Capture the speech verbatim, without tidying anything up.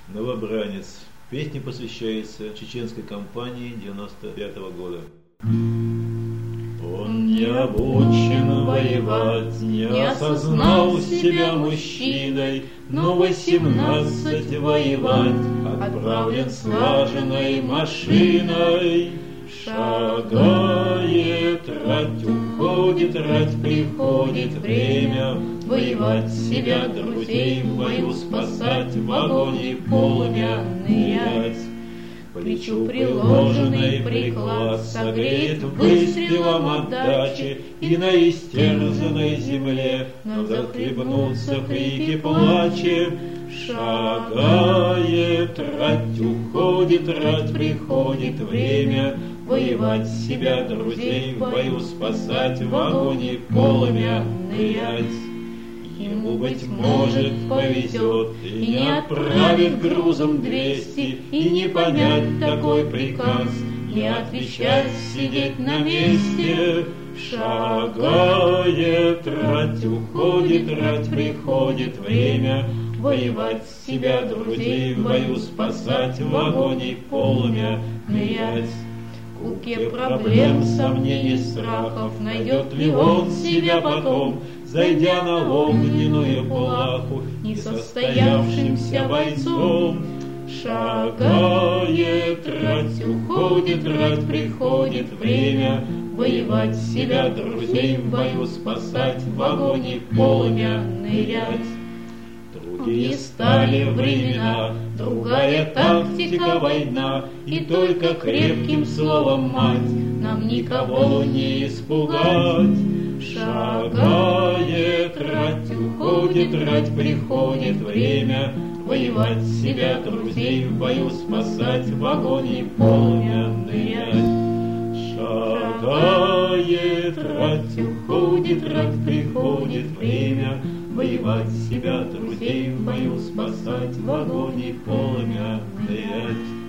Новобранец. Песня посвящается чеченской кампании девяносто пятого года. Он не обучен воевать, не осознал себя мужчиной, но восемнадцать воевать отправлен слаженной машиной. Шагает рать, уходит рать, приходит время воевать себя, друзей в бою спасать, в огонь и полымя нырять. К плечу приложенный приклад согреет выстрелом отдачи, и на истерзанной земле но захлебнутся крики плача. Шагает рать, уходит рать, приходит время воевать себя, друзей в бою спасать, в огонь и полымя нырять. Ему, быть может, повезет, и не отправит грузом двести, и не понять такой приказ, не отвечать, сидеть на месте. Шагает рать, уходит рать, приходит время воевать себя, друзей в бою спасать, в огонь и полымя нырять. В купе проблем, сомнений, страхов найдет ли он себя потом, зайдя на огненную плаху несостоявшимся бойцом? Шагает рать, уходит рать, приходит время воевать себя, друзей в бою спасать, в огонь и полымя нырять. Другие стали времена, другая тактика война, и только крепким словом мать нам никого не испугать. Шагает рать, уходит рать, приходит время воевать себя, друзей в бою спасать, в огонь и полымя нырять. Шагает рать, уходит рать, приходит время воевать себя, друзей в бою спасать, в огонь и полымя нырять.